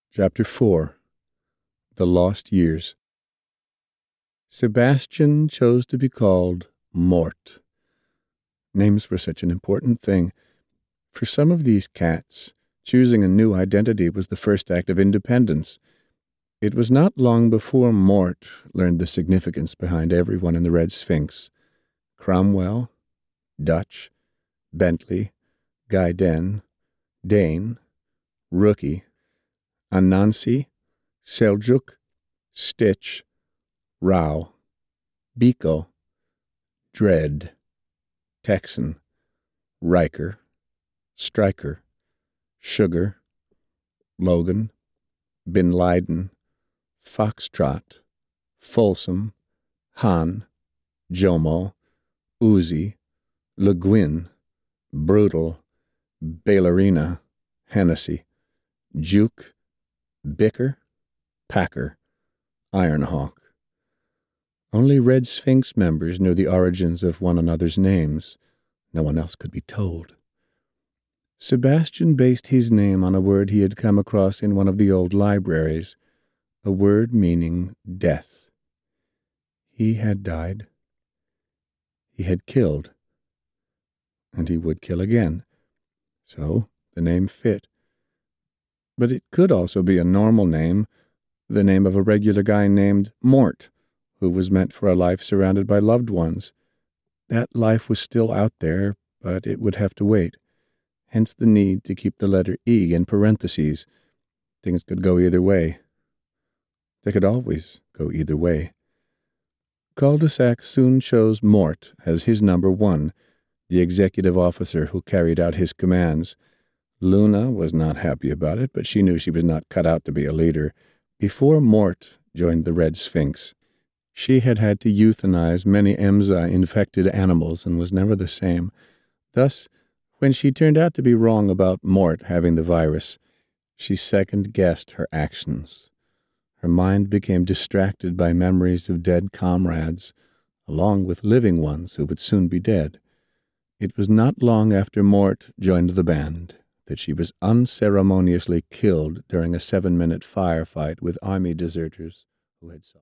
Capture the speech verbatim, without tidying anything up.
Chapter four. The Lost Years. Sebastian chose to be called Mort. Names were such an important thing. For some of these cats, choosing a new identity was the first act of independence. It was not long before Mort learned the significance behind everyone in the Red Sphinx. Cromwell, Dutch, Bentley, Gaiden, Dane, Rookie, Anansi, Seljuk, Stitch, Rao, Biko, Dread, Texan, Riker, Striker, Sugar, Logan, Bin Laden, Foxtrot, Folsom, Han, Jomo, Uzi, Le Guin, Brutal, Ballerina, Hennessy, Juke, Bicker, Packer, Ironhawk. Only Red Sphinx members knew the origins of one another's names. No one else could be told. Sebastian based his name on a word he had come across in one of the old libraries, a word meaning death. He had died. He had killed. And he would kill again. So the name fit. But it could also be a normal name, the name of a regular guy named Mort, who was meant for a life surrounded by loved ones. That life was still out there, but it would have to wait. Hence the need to keep the letter E in parentheses. Things could go either way. They could always go either way. Cul-de-sac soon chose Mort as his number one, the executive officer who carried out his commands. Luna was not happy about it, but she knew she was not cut out to be a leader. Before Mort joined the Red Sphinx, she had had to euthanize many Emza-infected animals and was never the same. Thus, when she turned out to be wrong about Mort having the virus, she second-guessed her actions. Her mind became distracted by memories of dead comrades, along with living ones who would soon be dead. It was not long after Mort joined the band that she was unceremoniously killed during a seven-minute firefight with army deserters who had sought